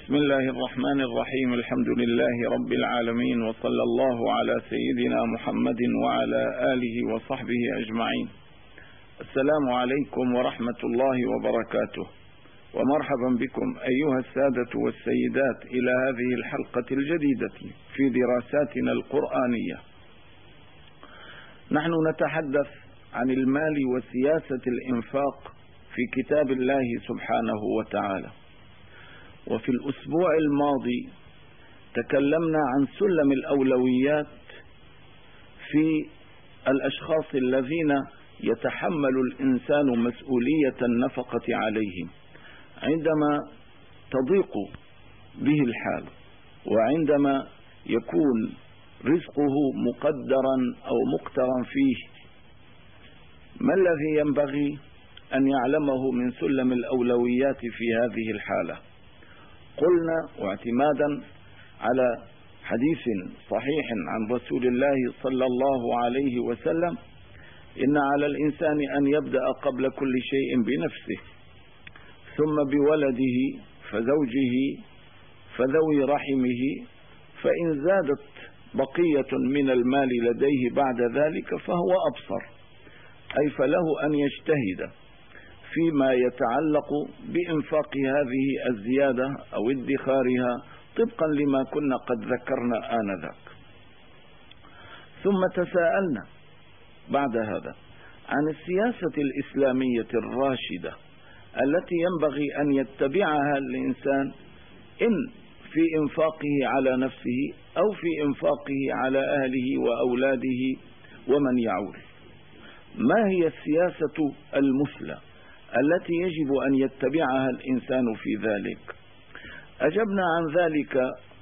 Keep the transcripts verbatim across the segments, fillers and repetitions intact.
بسم الله الرحمن الرحيم. الحمد لله رب العالمين، وصلى الله على سيدنا محمد وعلى آله وصحبه أجمعين. السلام عليكم ورحمة الله وبركاته، ومرحبا بكم أيها السادة والسيدات إلى هذه الحلقة الجديدة في دراساتنا القرآنية. نحن نتحدث عن المال وسياسة الإنفاق في كتاب الله سبحانه وتعالى. وفي الأسبوع الماضي تكلمنا عن سلم الأولويات في الأشخاص الذين يتحمل الإنسان مسؤولية النفقة عليهم عندما تضيق به الحال، وعندما يكون رزقه مقدرا أو مقترا فيه. ما الذي ينبغي أن يعلمه من سلم الأولويات في هذه الحالة؟ قلنا واعتمادا على حديث صحيح عن رسول الله صلى الله عليه وسلم: إن على الإنسان أن يبدأ قبل كل شيء بنفسه، ثم بولده، فزوجه، فذوي رحمه، فإن زادت بقية من المال لديه بعد ذلك فهو أبصر، أي فله أن يجتهد فيما يتعلق بإنفاق هذه الزيادة أو ادخارها طبقا لما كنا قد ذكرنا آنذاك. ثم تساءلنا بعد هذا عن السياسة الإسلامية الراشدة التي ينبغي أن يتبعها الإنسان إن في إنفاقه على نفسه أو في إنفاقه على أهله وأولاده ومن يعول. ما هي السياسة المثلى التي يجب أن يتبعها الإنسان في ذلك؟ أجبنا عن ذلك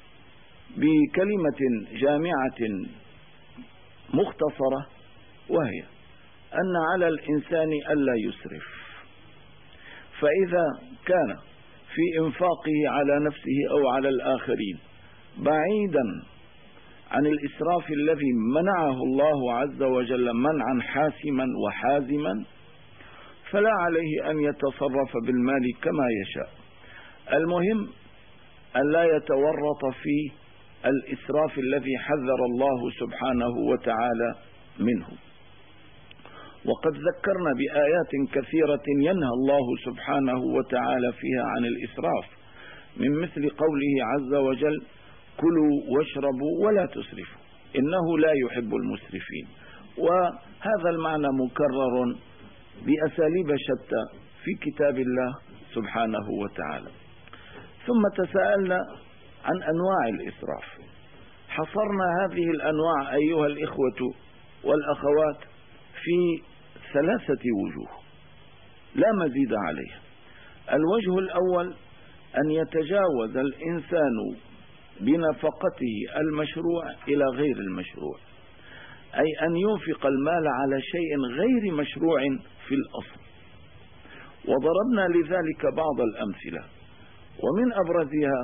بكلمة جامعة مختصرة، وهي أن على الإنسان ألا يسرف. فإذا كان في إنفاقه على نفسه أو على الآخرين بعيدا عن الإسراف الذي منعه الله عز وجل منعا حاسما وحازما، فلا عليه أن يتصرف بالمال كما يشاء. المهم أن لا يتورط في الإسراف الذي حذر الله سبحانه وتعالى منه. وقد ذكرنا بآيات كثيرة ينهى الله سبحانه وتعالى فيها عن الإسراف، من مثل قوله عز وجل: كلوا واشربوا ولا تسرفوا إنه لا يحب المسرفين. وهذا المعنى مكرر بأساليب شتى في كتاب الله سبحانه وتعالى. ثم تساءلنا عن أنواع الإسراف. حصرنا هذه الأنواع أيها الإخوة والأخوات في ثلاثة وجوه لا مزيد عليها. الوجه الأول أن يتجاوز الإنسان بنفقته المشروع إلى غير المشروع، أي أن ينفق المال على شيء غير مشروع في الأصل. وضربنا لذلك بعض الأمثلة، ومن أبرزها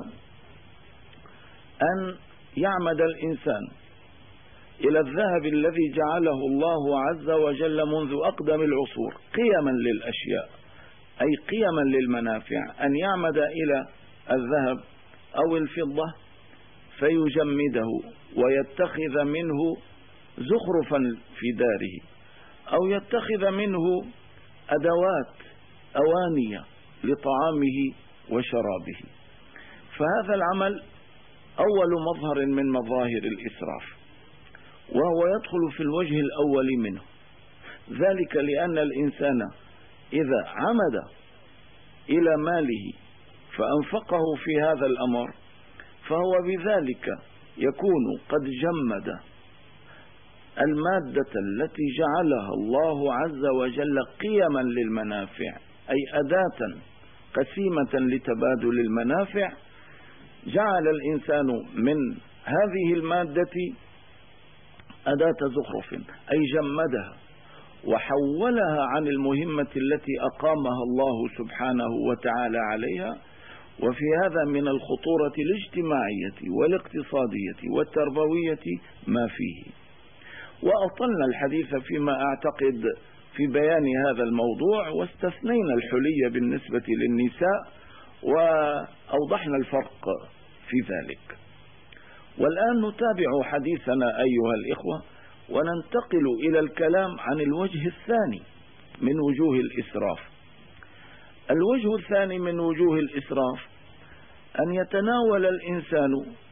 أن يعمد الإنسان إلى الذهب الذي جعله الله عز وجل منذ أقدم العصور قيما للأشياء، أي قيما للمنافع، أن يعمد إلى الذهب أو الفضة فيجمده ويتخذ منه زخرفا في داره، أو يتخذ منه أدوات أوانية لطعامه وشرابه. فهذا العمل أول مظهر من مظاهر الإسراف، وهو يدخل في الوجه الأول منه، ذلك لأن الإنسان إذا عمد إلى ماله فأنفقه في هذا الأمر فهو بذلك يكون قد جمد المادة التي جعلها الله عز وجل قيما للمنافع، أي أداة قسيمة لتبادل المنافع. جعل الإنسان من هذه المادة أداة زخرف، أي جمدها وحولها عن المهمة التي أقامها الله سبحانه وتعالى عليها. وفي هذا من الخطورة الاجتماعية والاقتصادية والتربوية ما فيه. وأطلنا الحديث فيما أعتقد في بيان هذا الموضوع، واستثنينا الحلي بالنسبة للنساء، وأوضحنا الفرق في ذلك. والآن نتابع حديثنا أيها الإخوة، وننتقل إلى الكلام عن الوجه الثاني من وجوه الإسراف. الوجه الثاني من وجوه الإسراف أن يتناول الإنسان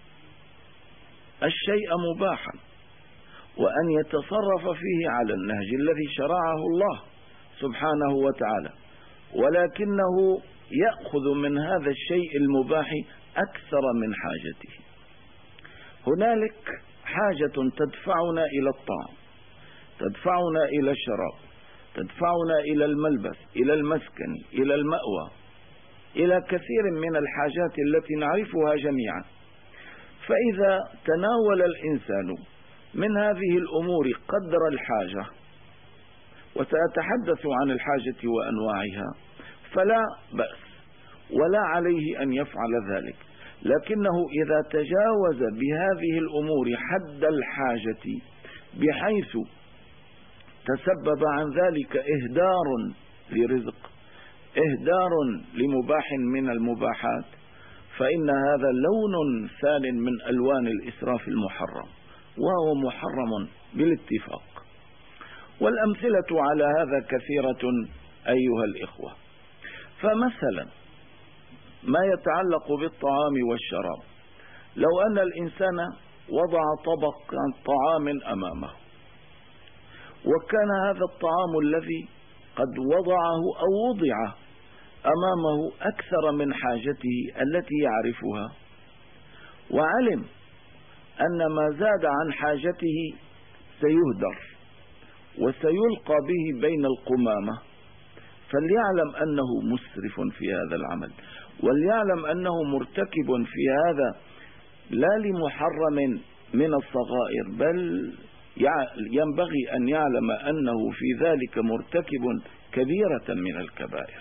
الشيء مباحا وأن يتصرف فيه على النهج الذي شرعه الله سبحانه وتعالى، ولكنه يأخذ من هذا الشيء المباح أكثر من حاجته. هنالك حاجة تدفعنا إلى الطعام، تدفعنا إلى الشراب، تدفعنا إلى الملبس، إلى المسكن، إلى المأوى، إلى كثير من الحاجات التي نعرفها جميعا. فإذا تناول الإنسان من هذه الأمور قدر الحاجة، وسأتحدث عن الحاجة وأنواعها، فلا بأس ولا عليه أن يفعل ذلك. لكنه إذا تجاوز بهذه الأمور حد الحاجة بحيث تسبب عن ذلك إهدار لرزق، إهدار لمباح من المباحات، فإن هذا لون ثان من ألوان الإسراف المحرم، وهو محرم بالاتفاق. والأمثلة على هذا كثيرة أيها الإخوة. فمثلا ما يتعلق بالطعام والشراب، لو أن الإنسان وضع طبق طعام أمامه، وكان هذا الطعام الذي قد وضعه أو وضع أمامه أكثر من حاجته التي يعرفها، وعلم أن ما زاد عن حاجته سيهدر وسيلقى به بين القمامة، فليعلم أنه مسرف في هذا العمل، وليعلم أنه مرتكب في هذا لا لمحرم من الصغائر، بل ينبغي أن يعلم أنه في ذلك مرتكب كبيرة من الكبائر.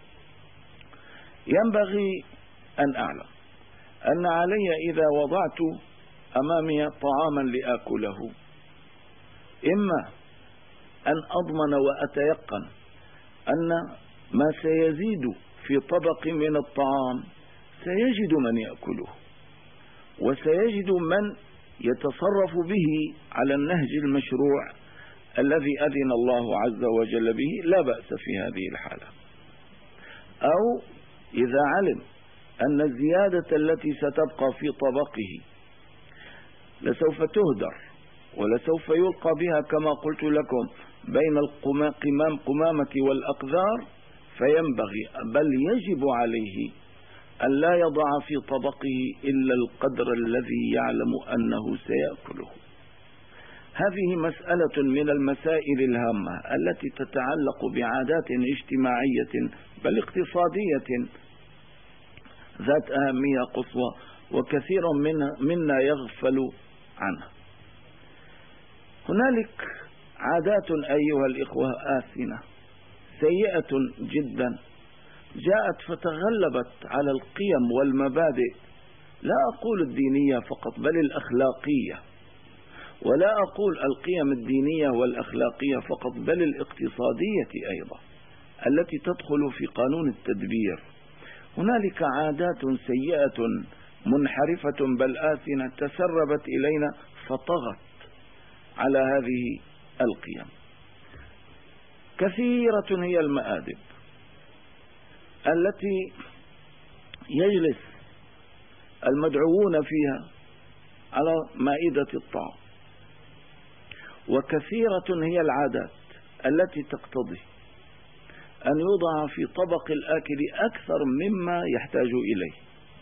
ينبغي أن أعلم أن علي إذا وضعت أمامي طعاما لآكله، إما أن أضمن وأتيقن أن ما سيزيد في طبق من الطعام سيجد من يأكله، وسيجد من يتصرف به على النهج المشروع الذي أذن الله عز وجل به، لا بأس في هذه الحالة. أو إذا علم أن الزيادة التي ستبقى في طبقه لسوف تهدر ولسوف يلقى بها كما قلت لكم بين القمام قمامة والأقذار، فينبغي بل يجب عليه أن لا يضع في طبقه إلا القدر الذي يعلم أنه سيأكله. هذه مسألة من المسائل الهامة التي تتعلق بعادات اجتماعية بل اقتصادية ذات أهمية قصوى، وكثير منا يغفل عنها. هنالك عادات أيها الإخوة آثمة سيئة جدا جاءت فتغلبت على القيم والمبادئ، لا أقول الدينية فقط بل الأخلاقية، ولا أقول القيم الدينية والأخلاقية فقط بل الاقتصادية أيضا التي تدخل في قانون التدبير. هنالك عادات سيئة منحرفة بل آثمة تسربت إلينا فطغت على هذه القيم. كثيرة هي المآدب التي يجلس المدعوون فيها على مائدة الطعام، وكثيرة هي العادات التي تقتضي أن يوضع في طبق الآكل أكثر مما يحتاج إليه،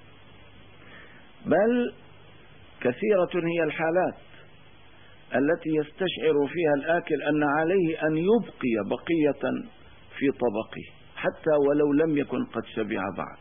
بل كثيرة هي الحالات التي يستشعر فيها الآكل أن عليه أن يبقي بقية في طبقه حتى ولو لم يكن قد شبع بعد،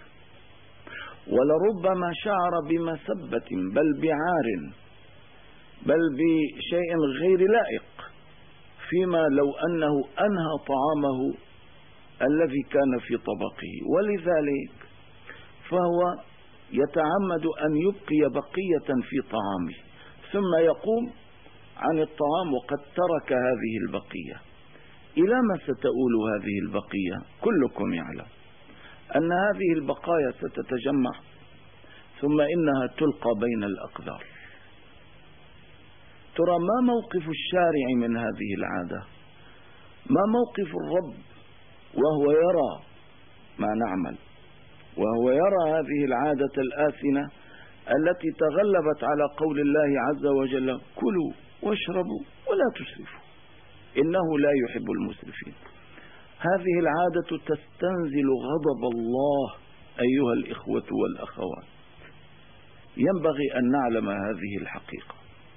ولربما شعر بمسبة بل بعار بل بشيء غير لائق فيما لو أنه أنهى طعامه الذي كان في طبقه، ولذلك فهو يتعمد أن يبقي بقية في طعامه ثم يقوم عن الطعام وقد ترك هذه البقية. إلى ما ستؤول هذه البقية؟ كلكم يعلم أن هذه البقايا ستتجمع ثم إنها تلقى بين الأقدار. ترى ما موقف الشارع من هذه العادة؟ ما موقف الرب وهو يرى ما نعمل، وهو يرى هذه العادة الآثنة التي تغلبت على قول الله عز وجل: كلوا واشربوا ولا تسرفوا إنه لا يحب المسرفين. هذه العادة تستنزل غضب الله أيها الإخوة والأخوات. ينبغي أن نعلم هذه الحقيقة.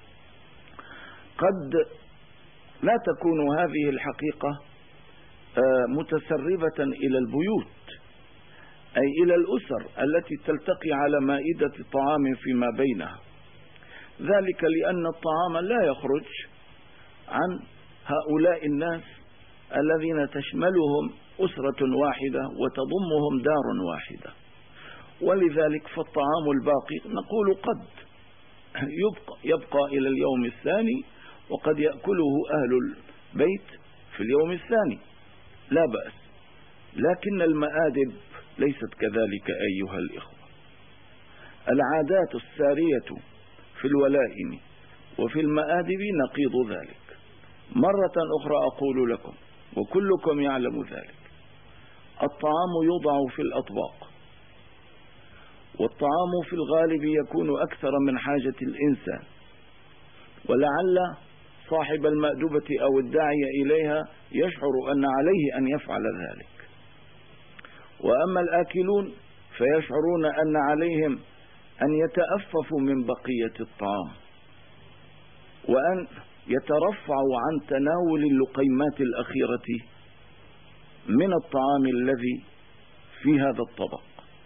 قد لا تكون هذه الحقيقة متسربة إلى البيوت، أي إلى الأسر التي تلتقي على مائدة طعام فيما بينها، ذلك لأن الطعام لا يخرج عن هؤلاء الناس الذين تشملهم أسرة واحدة وتضمهم دار واحدة. ولذلك فالطعام الباقي نقول قد يبقى, يبقى إلى اليوم الثاني، وقد يأكله أهل البيت في اليوم الثاني، لا بأس. لكن المآدب ليست كذلك أيها الإخوة. العادات السارية في الولائم وفي المآدب نقيض ذلك. مرة أخرى أقول لكم وكلكم يعلم ذلك: الطعام يوضع في الأطباق، والطعام في الغالب يكون أكثر من حاجة الإنسان، ولعل صاحب المأدبة أو الداعي إليها يشعر أن عليه أن يفعل ذلك، وأما الآكلون فيشعرون أن عليهم أن يتأففوا من بقية الطعام وأن يترفعوا عن تناول اللقيمات الأخيرة من الطعام الذي في هذا الطبق.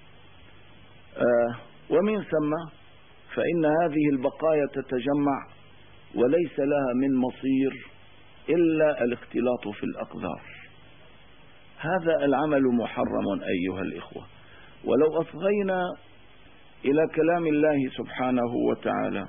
آه ومن ثم فإن هذه البقايا تتجمع وليس لها من مصير إلا الاختلاط في الأقدار. هذا العمل محرم أيها الإخوة. ولو أصغينا إلى كلام الله سبحانه وتعالى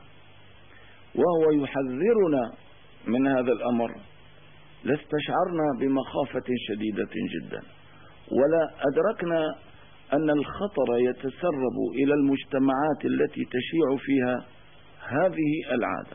وهو يحذرنا من هذا الأمر لاستشعرنا بمخافة شديدة جدا، ولا أدركنا أن الخطر يتسرب إلى المجتمعات التي تشيع فيها هذه العادة.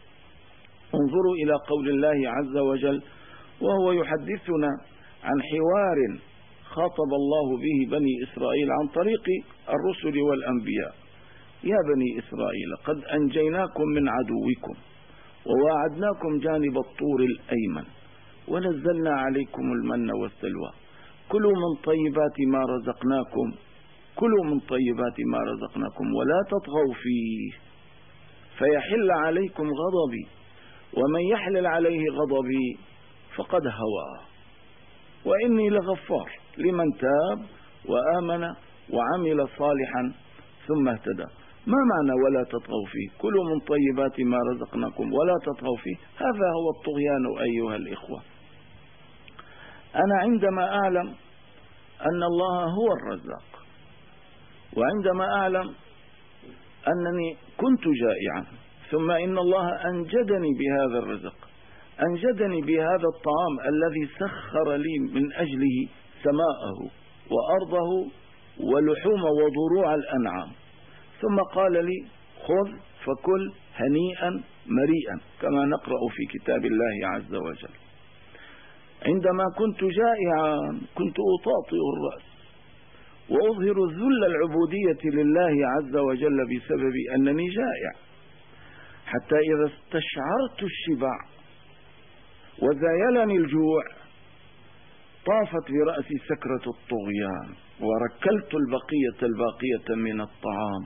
انظروا إلى قول الله عز وجل وهو يحدثنا عن حوار خاطب الله به بني إسرائيل عن طريق الرسل والأنبياء: يا بني إسرائيل قد أنجيناكم من عدوكم وواعدناكم جانب الطور الأيمن ونزلنا عليكم المن والسلوى كلوا من طيبات ما رزقناكم كلوا من طيبات ما رزقناكم ولا تطغوا فيه فيحل عليكم غضبي ومن يحلل عليه غضبي فقد هوى وإني لغفار لمن تاب وآمن وعمل صالحا ثم اهتدى. ما معنى ولا تطغوا فيه؟ كلوا من طيبات ما رزقناكم ولا تطغوا فيه. هذا هو الطغيان أيها الإخوة. أنا عندما أعلم أن الله هو الرزاق، وعندما أعلم أنني كنت جائعا ثم إن الله أنجدني بهذا الرزق، أنجدني بهذا الطعام الذي سخر لي من أجله سماءه وأرضه ولحوم وضروع الأنعام، ثم قال لي خذ فكل هنيئا مريئا كما نقرأ في كتاب الله عز وجل. عندما كنت جائعا كنت أطاطئ الرأس وأظهر ذل العبودية لله عز وجل بسبب أنني جائع، حتى إذا استشعرت الشبع وزايلني الجوع طافت برأسي سكرة الطغيان وركلت البقية الباقية من الطعام،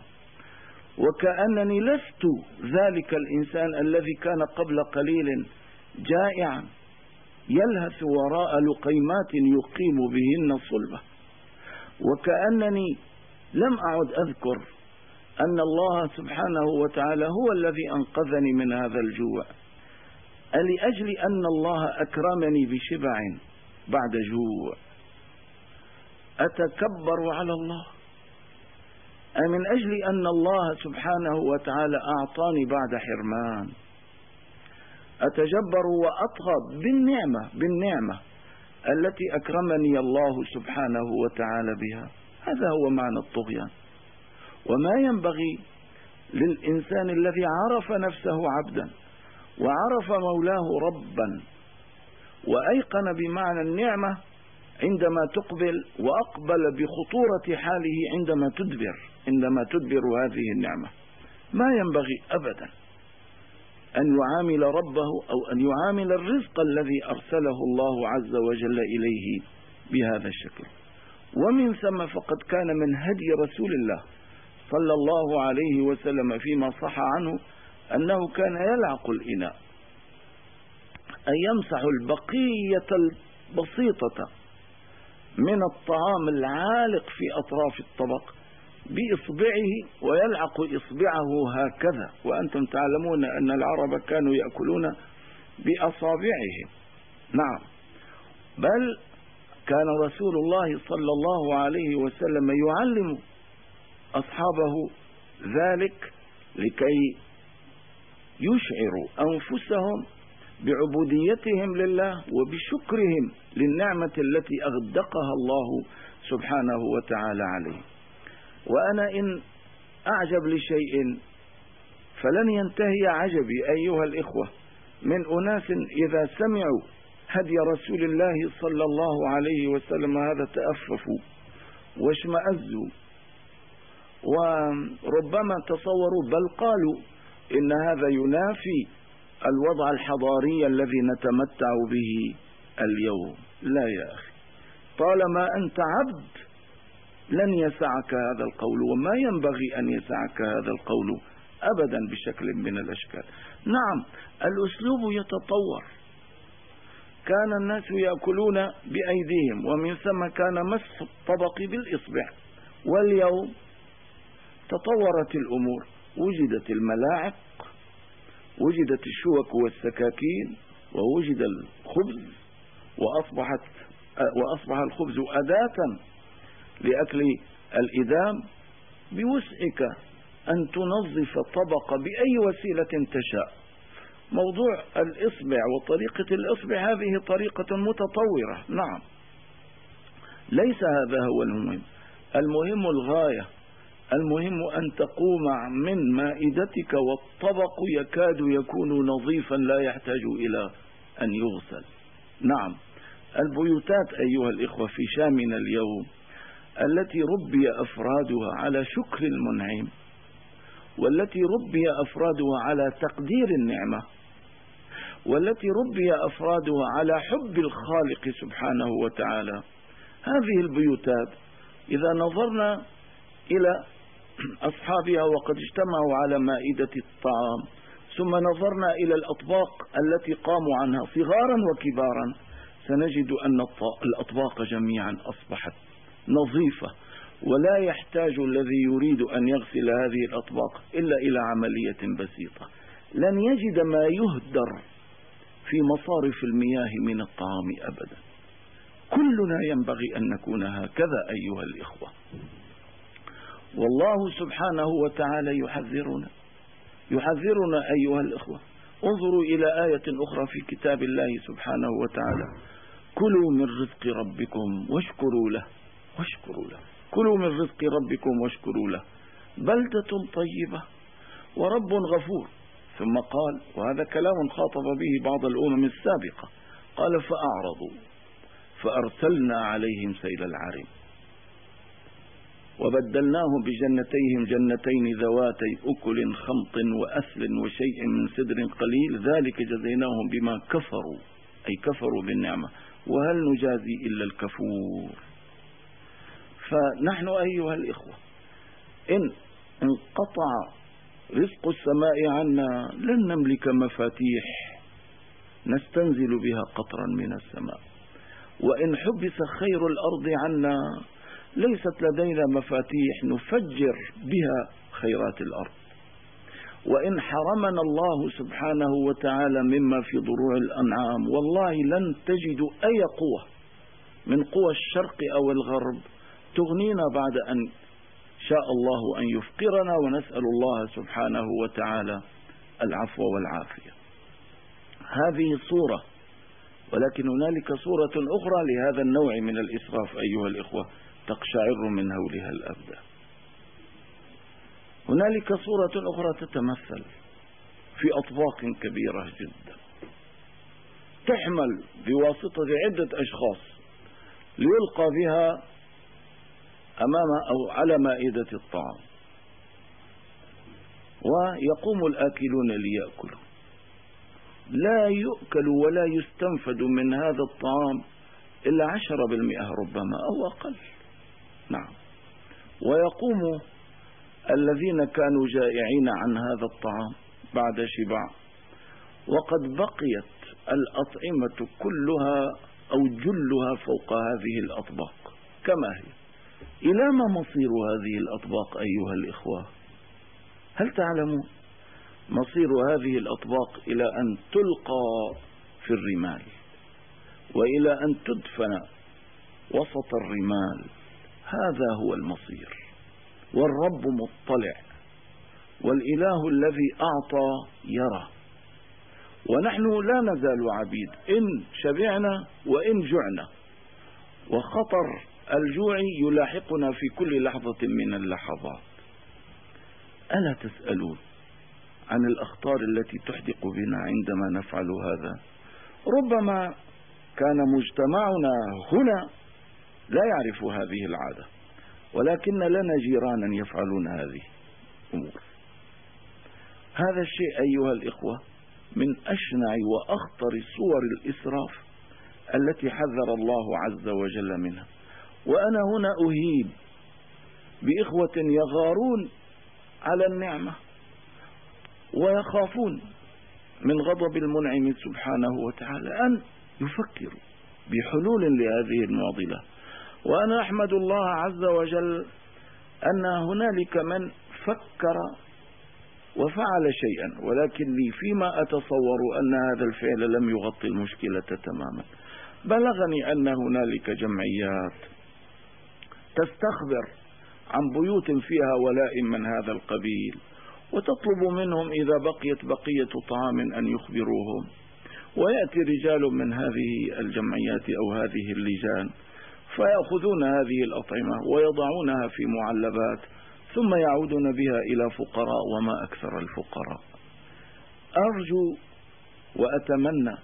وكأنني لست ذلك الإنسان الذي كان قبل قليل جائعا يلهث وراء لقيمات يقيم بهن صلبة، وكأنني لم أعد أذكر أن الله سبحانه وتعالى هو الذي أنقذني من هذا الجوع، لأجل أن الله أكرمني بشبع بعد جوع أتكبر على الله؟ أي من أجل أن الله سبحانه وتعالى أعطاني بعد حرمان أتجبر وأطغى بالنعمة بالنعمة التي أكرمني الله سبحانه وتعالى بها؟ هذا هو معنى الطغيان. وما ينبغي للإنسان الذي عرف نفسه عبدا وعرف مولاه ربا وأيقن بمعنى النعمة عندما تقبل، وأقبل بخطورة حاله عندما تدبر عندما تدبر هذه النعمة، ما ينبغي أبدا أن يعامل ربه أو أن يعامل الرزق الذي أرسله الله عز وجل إليه بهذا الشكل. ومن ثم فقد كان من هدي رسول الله صلى الله عليه وسلم فيما صح عنه أنه كان يلعق الإناء، أن يمسح البقية البسيطة من الطعام العالق في أطراف الطبق بإصبعه ويلعق إصبعه هكذا. وأنتم تعلمون أن العرب كانوا يأكلون بأصابعهم. نعم، بل كان رسول الله صلى الله عليه وسلم يعلم أصحابه ذلك لكي يشعروا أنفسهم بعبوديتهم لله وبشكرهم للنعمة التي أغدقها الله سبحانه وتعالى عليه. وأنا إن أعجب لشيء فلن ينتهي عجبي أيها الإخوة من أناس إذا سمعوا هدي رسول الله صلى الله عليه وسلم هذا تأففوا واشمأزوا، وربما تصوروا بل قالوا إن هذا ينافي الوضع الحضاري الذي نتمتع به اليوم. لا يا أخي، طالما أنت عبد لن يسعك هذا القول، وما ينبغي أن يسعك هذا القول أبدا بشكل من الأشكال. نعم، الأسلوب يتطور، كان الناس يأكلون بأيديهم ومن ثم كان مسح الطبق بالإصبع، واليوم تطورت الأمور، وجدت الملاعق، وجدت الشوك والسكاكين، ووجد الخبز، وأصبحت وأصبح الخبز أداة لأكل الإدام. بوسعك أن تنظف طبق بأي وسيلة تشاء. موضوع الإصبع وطريقة الإصبع هذه طريقة متطورة، نعم، ليس هذا هو المهم. المهم الغاية، المهم أن تقوم من مائدتك والطبق يكاد يكون نظيفا لا يحتاج إلى أن يغسل. نعم، البيوتات أيها الإخوة في شامنا اليوم التي ربي أفرادها على شكر المنعم، والتي ربي أفرادها على تقدير النعمة، والتي ربي أفرادها على حب الخالق سبحانه وتعالى، هذه البيوتات إذا نظرنا إلى أصحابها وقد اجتمعوا على مائدة الطعام، ثم نظرنا إلى الأطباق التي قاموا عنها صغارا وكبارا، سنجد أن الأطباق جميعا أصبحت نظيفة، ولا يحتاج الذي يريد أن يغسل هذه الأطباق إلا إلى عملية بسيطة. لن يجد ما يهدر في مصارف المياه من الطعام أبدا. كلنا ينبغي أن نكون هكذا أيها الإخوة. والله سبحانه وتعالى يحذرنا يحذرنا أيها الإخوة. انظروا إلى آية أخرى في كتاب الله سبحانه وتعالى: كلوا من رزق ربكم واشكروا له واشكروا له كلوا من رزق ربكم واشكروا له بلدة طيبة ورب غفور. ثم قال، وهذا كلام خاطب به بعض الأمم السابقة، قال: فأعرضوا فأرسلنا عليهم سيل العرم وبدلناهم بجنتيهم جنتين ذواتي أكل خمط وأثل وشيء من سدر قليل ذلك جزيناهم بما كفروا، أي كفروا بالنعمة، وهل نجازي إلا الكفور. فنحن أيها الإخوة إن انقطع رزق السماء عنا لن نملك مفاتيح نستنزل بها قطرا من السماء، وإن حبس خير الأرض عنا ليست لدينا مفاتيح نفجر بها خيرات الأرض، وإن حرمنا الله سبحانه وتعالى مما في ضروع الأنعام والله لن تجدوا أي قوة من قوى الشرق أو الغرب تغنينا بعد أن شاء الله أن يفقرنا، ونسأل الله سبحانه وتعالى العفو والعافية. هذه صورة، ولكن هنالك صورة أخرى لهذا النوع من الإسراف أيها الإخوة، تقشعر من هولها الأبدان. هنالك صورة أخرى تتمثل في أطباق كبيرة جدا تحمل بواسطة عدة أشخاص ليلقى بها أمام أو على مائدة الطعام، ويقوم الآكلون ليأكلوا. لا يؤكل ولا يستنفد من هذا الطعام إلا عشرة بالمئة ربما أو أقل. نعم. ويقوم الذين كانوا جائعين عن هذا الطعام بعد شبع وقد بقيت الأطعمة كلها أو جلها فوق هذه الأطباق كما هي. إلى ما مصير هذه الأطباق أيها الإخوة؟ هل تعلمون؟ مصير هذه الأطباق إلى أن تلقى في الرمال، وإلى أن تدفن وسط الرمال. هذا هو المصير، والرب مطلع، والإله الذي أعطى يرى، ونحن لا نزال عبيد إن شبعنا وإن جعنا، وخطر الجوع يلاحقنا في كل لحظة من اللحظات. ألا تسألون عن الأخطار التي تحدق بنا عندما نفعل هذا؟ ربما كان مجتمعنا هنا لا يعرف هذه العادة، ولكن لنا جيرانا يفعلون هذه الأمور. هذا الشيء أيها الإخوة من أشنع وأخطر صور الإسراف التي حذر الله عز وجل منها. وأنا هنا أهيب بإخوة يغارون على النعمة ويخافون من غضب المنعم سبحانه وتعالى أن يفكروا بحلول لهذه المعضلة. وأنا أحمد الله عز وجل أن هنالك من فكر وفعل شيئا، ولكني فيما أتصور أن هذا الفعل لم يغطي المشكلة تماما. بلغني أن هنالك جمعيات تستخبر عن بيوت فيها ولائم من هذا القبيل، وتطلب منهم إذا بقيت بقية طعام أن يخبروهم، ويأتي رجال من هذه الجمعيات أو هذه اللجان فيأخذون هذه الأطعمة ويضعونها في معلبات ثم يعودون بها إلى فقراء، وما أكثر الفقراء. أرجو وأتمنى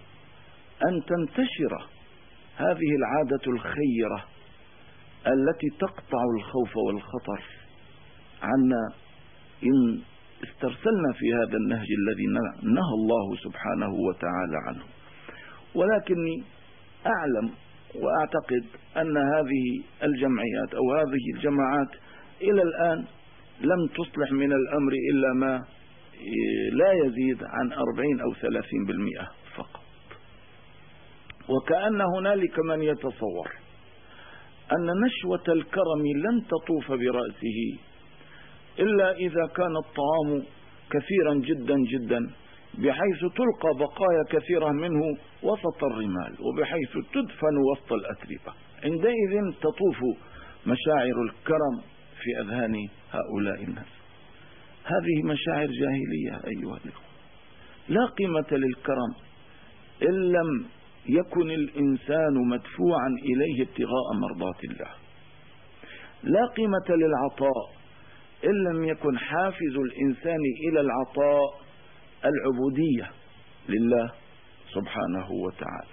أن تنتشر هذه العادة الخيرة التي تقطع الخوف والخطر عنا إن استرسلنا في هذا النهج الذي نهى الله سبحانه وتعالى عنه. ولكني أعلم وأعتقد أن هذه الجمعيات أو هذه الجماعات إلى الآن لم تصلح من الأمر إلا ما لا يزيد عن أربعين أو ثلاثين بالمئة فقط. وكأن هنالك من يتصور أن نشوة الكرم لن تطوف برأسه إلا إذا كان الطعام كثيرا جدا جدا، بحيث تلقى بقايا كثيرة منه وسط الرمال، وبحيث تدفن وسط الأتربة. عندئذ تطوف مشاعر الكرم في أذهان هؤلاء الناس. هذه مشاعر جاهلية أيها الأخوة. لا قيمة للكرم إن لم يكن الإنسان مدفوعا إليه ابتغاء مرضات الله. لا قيمة للعطاء إن لم يكن حافز الإنسان إلى العطاء العبودية لله سبحانه وتعالى.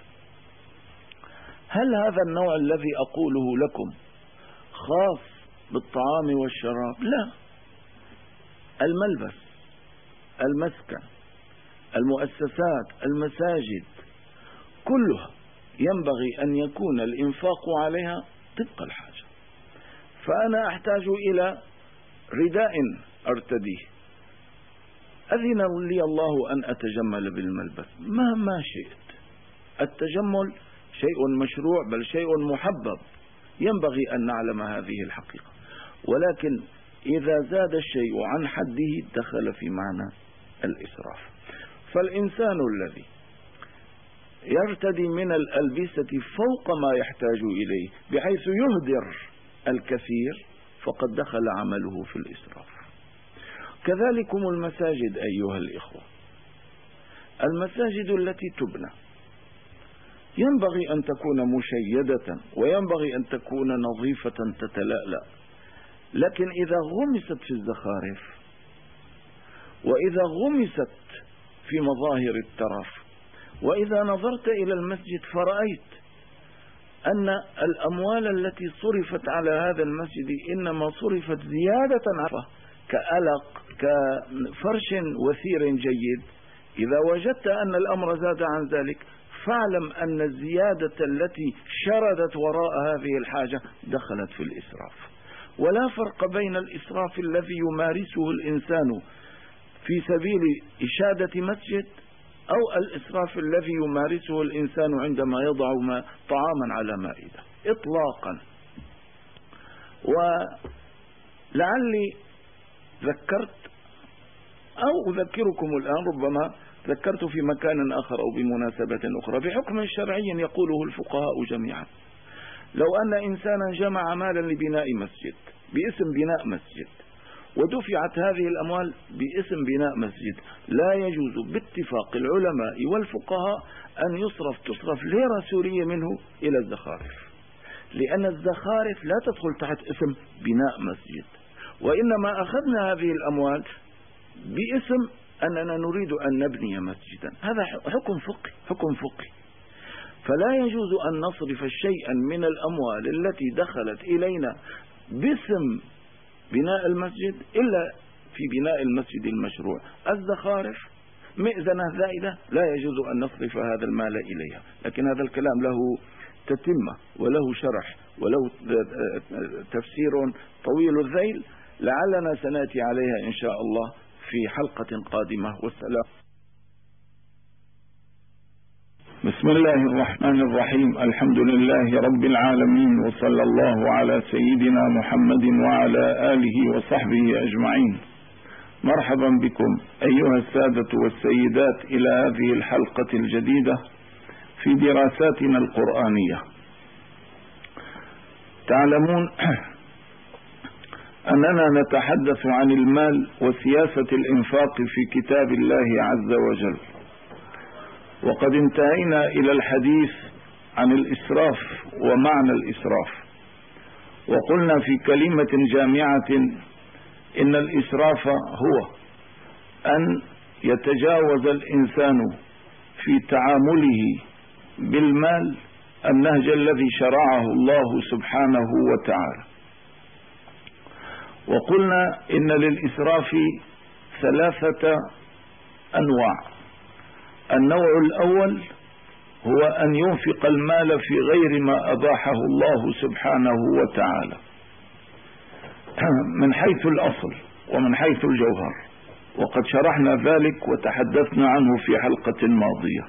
هل هذا النوع الذي أقوله لكم خاص بالطعام والشراب؟ لا. الملبس، المسكن، المؤسسات، المساجد كلها ينبغي أن يكون الإنفاق عليها طبق الحاجة. فأنا أحتاج إلى رداء أرتديه، أذن لي الله أن أتجمل بالملبس مهما شئت. التجمل شيء مشروع بل شيء محبب، ينبغي أن نعلم هذه الحقيقة. ولكن إذا زاد الشيء عن حده دخل في معنى الإسراف. فالإنسان الذي يرتدي من الألبسة فوق ما يحتاج إليه بحيث يهدر الكثير فقد دخل عمله في الإسراف. كذلكم المساجد. أيها الإخوة، المساجد التي تبنى ينبغي أن تكون مشيدة وينبغي أن تكون نظيفة تتلألأ، لكن إذا غمست في الزخارف وإذا غمست في مظاهر الترف، وإذا نظرت إلى المسجد فرأيت أن الأموال التي صرفت على هذا المسجد إنما صرفت زيادة عفة كألق كفرش وثير جيد، إذا وجدت أن الأمر زاد عن ذلك فاعلم أن الزيادة التي شردت وراء هذه الحاجة دخلت في الإسراف. ولا فرق بين الإسراف الذي يمارسه الإنسان في سبيل إشادة مسجد أو الإسراف الذي يمارسه الإنسان عندما يضع ما طعاما على مائدة إطلاقا. ولعلي ذكرت أو أذكركم الآن، ربما ذكرت في مكان آخر أو بمناسبة أخرى، بحكم شرعي يقوله الفقهاء جميعا: لو أن إنسانا جمع مالا لبناء مسجد باسم بناء مسجد ودفعت هذه الأموال باسم بناء مسجد، لا يجوز باتفاق العلماء والفقهاء أن يصرف تصرف ليرة سورية منه إلى الزخارف، لأن الزخارف لا تدخل تحت اسم بناء مسجد، وإنما أخذنا هذه الأموال باسم أننا نريد أن نبني مسجدا. هذا حكم فقهي حكم فقهي فلا يجوز أن نصرف شيئا من الأموال التي دخلت إلينا باسم بناء المسجد إلا في بناء المسجد المشروع. الزخارف مئذنة زائدة لا يجوز أن نصرف هذا المال إليها، لكن هذا الكلام له تتمة وله شرح وله تفسير طويل الذيل، لعلنا سنأتي عليها إن شاء الله في حلقة قادمة. والسلام. بسم الله الرحمن الرحيم. الحمد لله رب العالمين، وصلى الله على سيدنا محمد وعلى آله وصحبه أجمعين. مرحبا بكم أيها السادة والسيدات إلى هذه الحلقة الجديدة في دراساتنا القرآنية. تعلمون أننا نتحدث عن المال وسياسة الإنفاق في كتاب الله عز وجل، وقد انتهينا إلى الحديث عن الإسراف ومعنى الإسراف، وقلنا في كلمة جامعة إن الإسراف هو أن يتجاوز الإنسان في تعامله بالمال النهج الذي شرعه الله سبحانه وتعالى. وقلنا إن للإسراف ثلاثة أنواع. النوع الأول هو أن ينفق المال في غير ما أباحه الله سبحانه وتعالى من حيث الأصل ومن حيث الجوهر، وقد شرحنا ذلك وتحدثنا عنه في حلقة ماضية.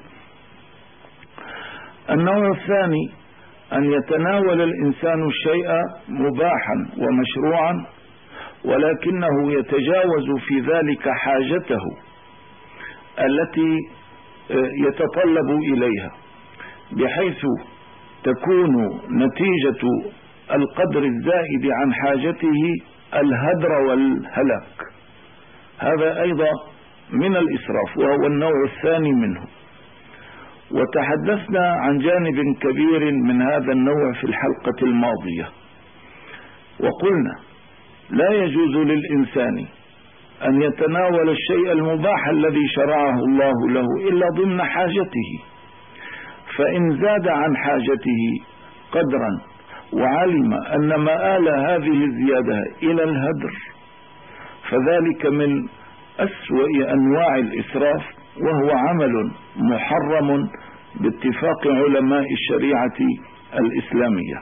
النوع الثاني أن يتناول الإنسان الشيء مباحا ومشروعا، ولكنه يتجاوز في ذلك حاجته التي يتطلب إليها، بحيث تكون نتيجة القدر الزائد عن حاجته الهدر والهلاك. هذا أيضا من الإسراف وهو النوع الثاني منه. وتحدثنا عن جانب كبير من هذا النوع في الحلقة الماضية، وقلنا لا يجوز للإنسان أن يتناول الشيء المباح الذي شرعه الله له إلا ضمن حاجته، فإن زاد عن حاجته قدرا وعلم أن مآل هذه الزيادة إلى الهدر فذلك من أسوأ أنواع الإسراف، وهو عمل محرم باتفاق علماء الشريعة الإسلامية.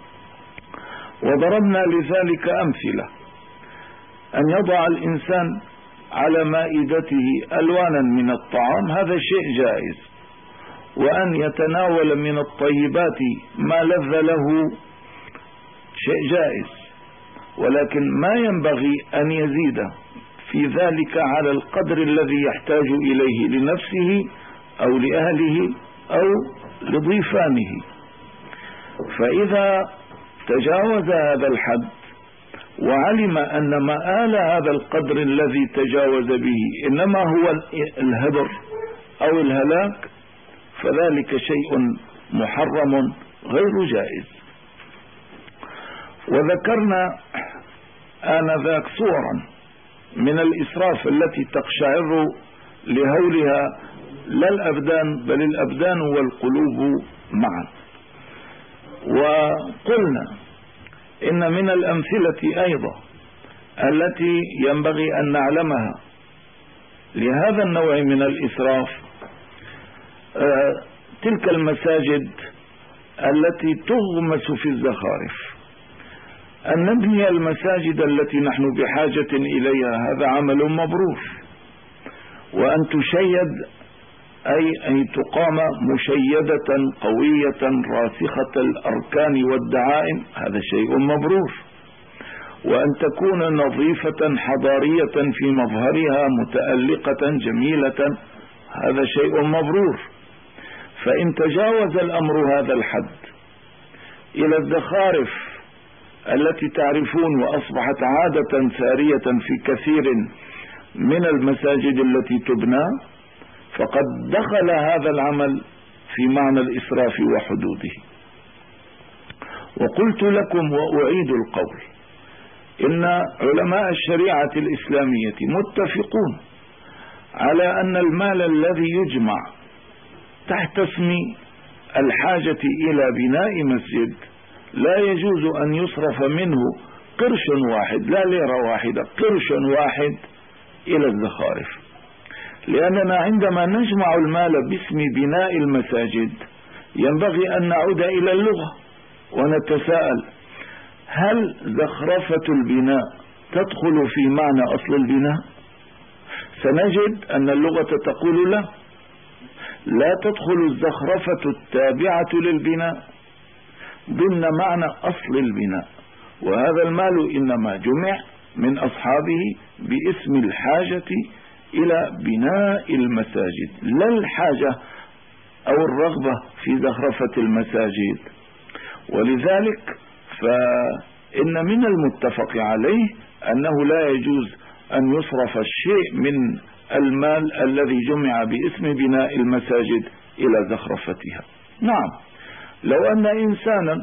وضربنا لذلك أمثلة: أن يضع الإنسان على مائدته ألوانا من الطعام، هذا شيء جائز، وأن يتناول من الطيبات ما لذ له شيء جائز، ولكن ما ينبغي أن يزيد في ذلك على القدر الذي يحتاج إليه لنفسه أو لأهله أو لضيفانه. فإذا تجاوز هذا الحد وعلم أن مآل هذا القدر الذي تجاوز به إنما هو الهدر أو الهلاك، فذلك شيء محرم غير جائز. وذكرنا آنذاك صورا من الإسراف التي تقشعر لهولها لا الأبدان بل الأبدان والقلوب معا. وقلنا إن من الأمثلة أيضا التي ينبغي أن نعلمها لهذا النوع من الإسراف آه تلك المساجد التي تغمس في الزخارف. أن نبني المساجد التي نحن بحاجة إليها هذا عمل مبرور، وأن تشيد أي أن تقام مشيدة قوية راسخة الأركان والدعائم هذا شيء مبرور، وأن تكون نظيفة حضارية في مظهرها متألقة جميلة هذا شيء مبرور. فإن تجاوز الأمر هذا الحد إلى الزخارف التي تعرفون وأصبحت عادة سارية في كثير من المساجد التي تبنى، فقد دخل هذا العمل في معنى الإسراف وحدوده. وقلت لكم وأعيد القول إن علماء الشريعة الإسلامية متفقون على أن المال الذي يجمع تحت اسم الحاجة إلى بناء مسجد لا يجوز أن يصرف منه قرش واحد، لا ليرة واحدة، قرش واحد إلى الزخارف. لأننا عندما نجمع المال باسم بناء المساجد ينبغي أن نعود إلى اللغة ونتساءل: هل زخرفة البناء تدخل في معنى أصل البناء؟ سنجد أن اللغة تقول لا، لا تدخل الزخرفة التابعة للبناء ضمن معنى أصل البناء، وهذا المال إنما جمع من أصحابه باسم الحاجة إلى بناء المساجد، لا الحاجة أو الرغبة في زخرفة المساجد. ولذلك فإن من المتفق عليه أنه لا يجوز أن يصرف الشيء من المال الذي جمع باسم بناء المساجد إلى زخرفتها. نعم، لو أن إنسانا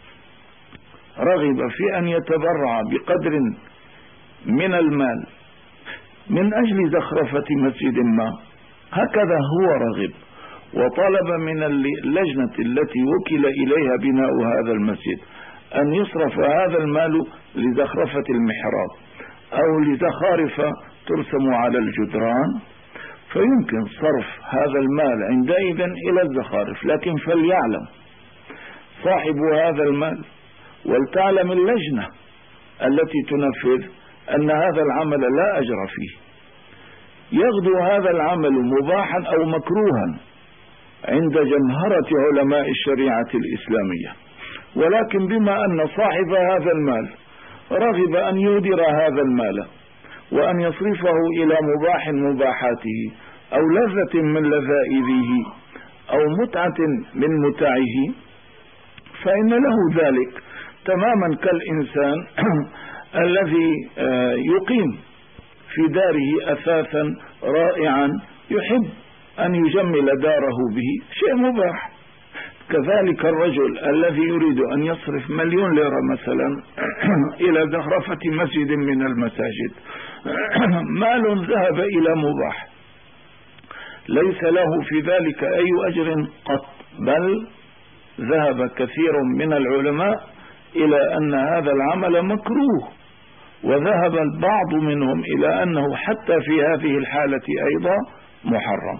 رغب في أن يتبرع بقدر من المال من أجل زخرفة مسجد ما، هكذا هو رغب وطلب من اللجنة التي وكل إليها بناء هذا المسجد أن يصرف هذا المال لزخرفة المحراب أو لزخارف ترسم على الجدران، فيمكن صرف هذا المال عندئذ إلى الزخارف. لكن فليعلم صاحب هذا المال ولتعلم اللجنة التي تنفذ أن هذا العمل لا أجر فيه، يغدو هذا العمل مباحا أو مكروها عند جمهرة علماء الشريعة الإسلامية، ولكن بما أن صاحب هذا المال رغب أن يودر هذا المال وأن يصرفه إلى مباح مباحاته أو لذة من لذائذه أو متعة من متعه، فإن له ذلك تماما كالإنسان الذي يقيم في داره أثاثا رائعا يحب أن يجمل داره به، شيء مباح. كذلك الرجل الذي يريد أن يصرف مليون ليرة مثلا إلى زخرفة مسجد من المساجد مال ذهب إلى مباح، ليس له في ذلك أي أجر قط، بل ذهب كثير من العلماء إلى أن هذا العمل مكروه، وذهب البعض منهم إلى أنه حتى في هذه الحالة أيضا محرم.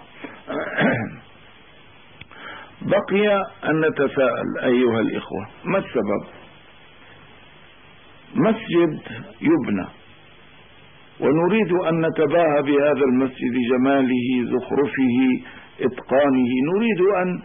بقي أن نتساءل أيها الإخوة: ما السبب؟ مسجد يبنى ونريد أن نتباهى بهذا المسجد، جماله، زخرفه، إتقانه، نريد أن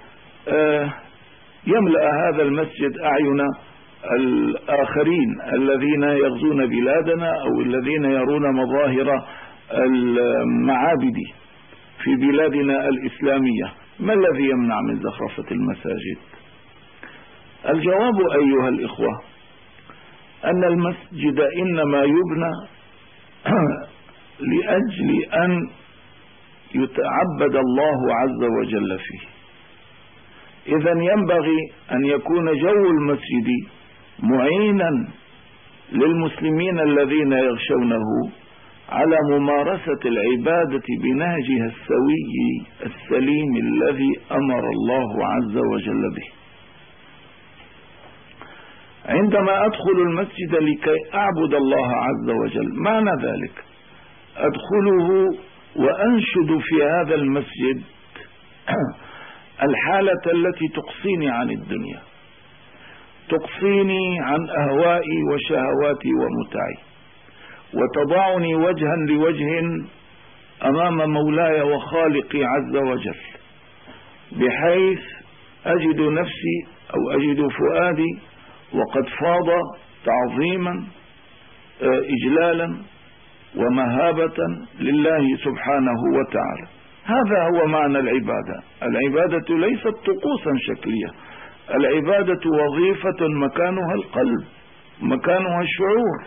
يملأ هذا المسجد أعين الآخرين الذين يغزون بلادنا أو الذين يرون مظاهر المعابد في بلادنا الإسلامية. ما الذي يمنع من زخرفة المساجد؟ الجواب أيها الإخوة أن المسجد إنما يبنى لأجل أن يتعبد الله عز وجل فيه، إذا ينبغي أن يكون جو المسجد معينا للمسلمين الذين يغشونه على ممارسة العبادة بنهجها السوي السليم الذي أمر الله عز وجل به. عندما أدخل المسجد لكي أعبد الله عز وجل، معنى ذلك أدخله وأنشد في هذا المسجد الحالة التي تقصيني عن الدنيا، تقصيني عن أهوائي وشهواتي ومتعي، وتضعني وجها لوجه أمام مولاي وخالقي عز وجل، بحيث أجد نفسي أو أجد فؤادي وقد فاض تعظيما إجلالا ومهابة لله سبحانه وتعالى. هذا هو معنى العبادة. العبادة ليست طقوسا شكلية، العبادة وظيفة مكانها القلب، مكانها الشعور.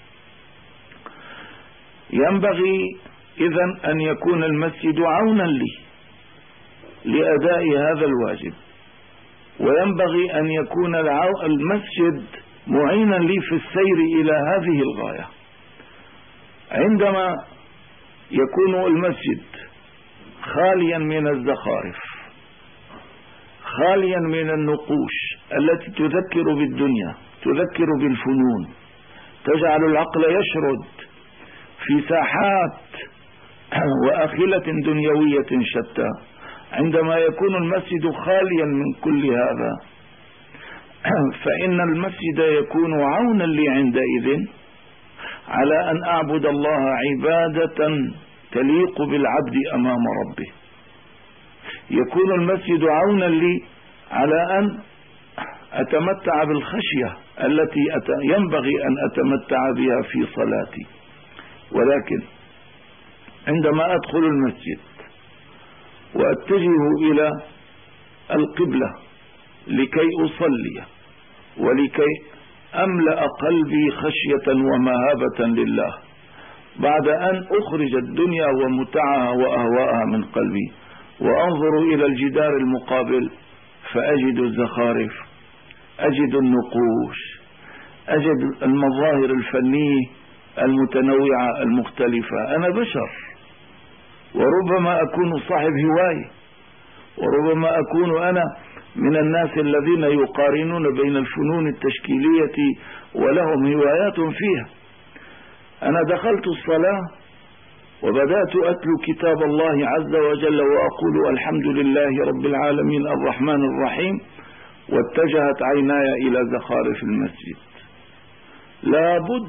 ينبغي إذن أن يكون المسجد عونا لي لأداء هذا الواجب، وينبغي أن يكون المسجد معينا لي في السير إلى هذه الغاية. عندما يكون المسجد خاليا من الزخارف، خاليا من النقوش التي تذكر بالدنيا، تذكر بالفنون، تجعل العقل يشرد في ساحات وأخلة دنيوية شتى، عندما يكون المسجد خاليا من كل هذا فإن المسجد يكون عونا لي عندئذ على أن أعبد الله عبادة تليق بالعبد أمام ربه. يكون المسجد عونا لي على أن أتمتع بالخشية التي ينبغي أن أتمتع بها في صلاتي. ولكن عندما أدخل المسجد وأتجه إلى القبلة لكي أصلي ولكي أملأ قلبي خشية ومهابة لله، بعد أن أخرج الدنيا ومتعها وأهواءها من قلبي، وأنظر إلى الجدار المقابل فأجد الزخارف، أجد النقوش، أجد المظاهر الفنية المتنوعة المختلفة. أنا بشر، وربما أكون صاحب هواية، وربما أكون أنا من الناس الذين يقارنون بين الفنون التشكيلية ولهم هوايات فيها. أنا دخلت الصلاة وبدأت أتلو كتاب الله عز وجل وأقول الحمد لله رب العالمين الرحمن الرحيم، واتجهت عيناي إلى زخارف المسجد. لابد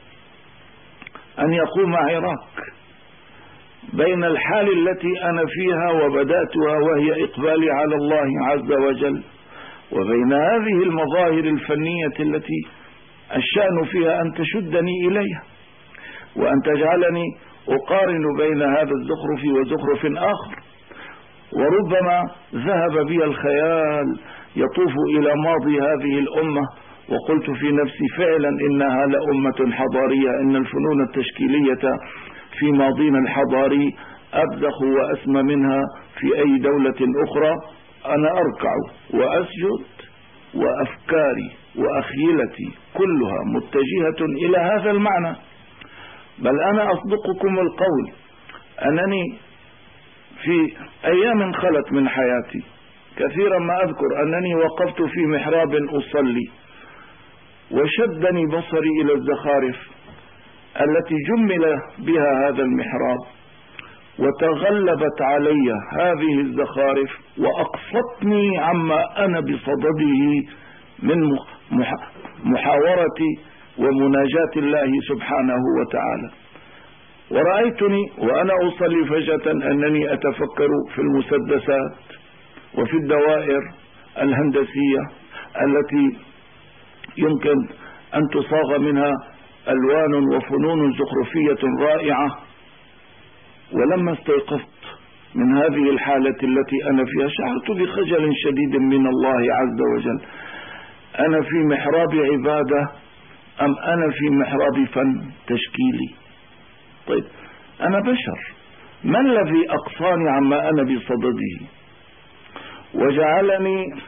أن يقوم عراك بين الحال التي أنا فيها وبدأتها وهي إقبالي على الله عز وجل، وبين هذه المظاهر الفنية التي الشأن فيها أن تشدني إليها وأن تجعلني أقارن بين هذا الزخرف وزخرف آخر. وربما ذهب بي الخيال يطوف إلى ماضي هذه الأمة، وقلت في نفسي فعلا إنها لأمة حضارية، إن الفنون التشكيلية في ماضينا الحضاري أبذخ وأسمى منها في أي دولة أخرى. أنا أركع وأسجد وأفكاري وأخيلتي كلها متجهة إلى هذا المعنى. بل أنا أصدقكم القول أنني في أيام خلت من حياتي كثيرا ما أذكر أنني وقفت في محراب أصلي وشدني بصري إلى الزخارف التي جمل بها هذا المحراب، وتغلبت علي هذه الزخارف وأقصتني عما أنا بصدده من محاورة ومناجاة الله سبحانه وتعالى. ورأيتني وأنا أصلي فجأة أنني أتفكر في المسدسات وفي الدوائر الهندسية التي يمكن أن تصاغ منها ألوان وفنون زخرفية رائعة. ولما استيقظت من هذه الحالة التي أنا فيها شعرت بخجل شديد من الله عز وجل. أنا في محراب عبادة أم أنا في محراب فن تشكيلي؟ طيب أنا بشر، ما الذي أقصاني عما أنا بصدده؟ وجعلني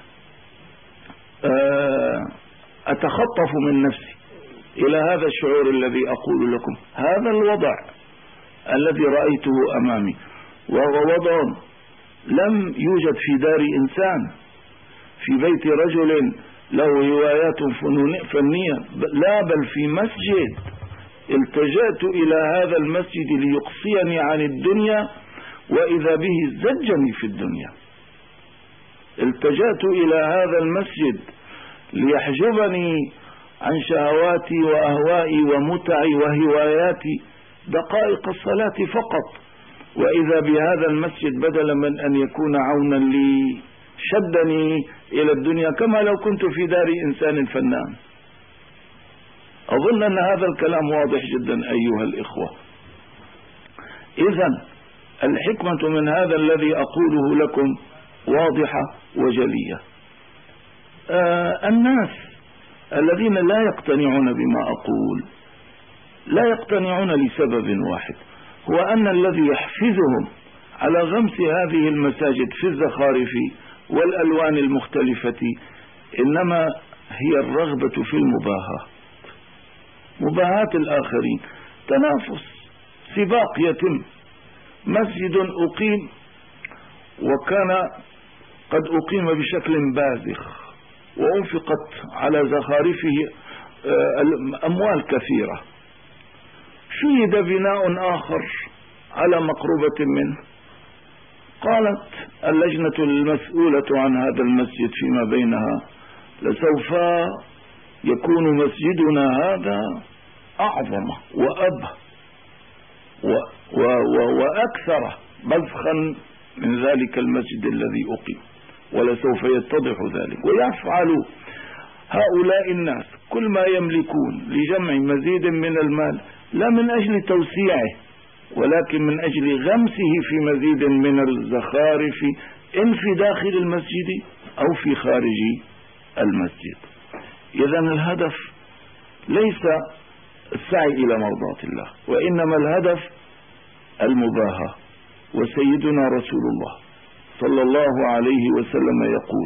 أتخطف من نفسي إلى هذا الشعور الذي أقول لكم. هذا الوضع الذي رأيته أمامي وهو وضع لم يوجد في دار إنسان، في بيت رجل له هوايات فنية، لا بل في مسجد. التجأت إلى هذا المسجد ليقصيني عن الدنيا، وإذا به زجني في الدنيا. التجأت إلى هذا المسجد ليحجبني عن شهواتي وأهوائي ومتعي وهواياتي دقائق الصلاة فقط، وإذا بهذا المسجد بدلا من أن يكون عونا لي شدني إلى الدنيا كما لو كنت في دار إنسان فنان. أظن أن هذا الكلام واضح جدا أيها الإخوة. إذن الحكمة من هذا الذي أقوله لكم واضحة وجلية. آه الناس الذين لا يقتنعون بما أقول لا يقتنعون لسبب واحد، هو أن الذي يحفزهم على غمس هذه المساجد في الزخارف والألوان المختلفة إنما هي الرغبة في المباهاة، مباهاة الآخرين، تنافس، سباق يتم. مسجد أقيم وكان قد أقيم بشكل باذخ وأنفقت على زخارفه أموال كثيرة، شيد بناء آخر على مقربة منه. قالت اللجنة المسؤولة عن هذا المسجد فيما بينها لسوف يكون مسجدنا هذا أعظم وأبهى و و و وأكثر بذخا من ذلك المسجد الذي أقيم، ولسوف يتضح ذلك. ويفعل هؤلاء الناس كل ما يملكون لجمع مزيد من المال، لا من أجل توسيعه ولكن من أجل غمسه في مزيد من الزخارف، إن في داخل المسجد أو في خارج المسجد. إذن الهدف ليس السعي إلى مرضاة الله، وإنما الهدف المباهاة. وسيدنا رسول الله صلى الله عليه وسلم يقول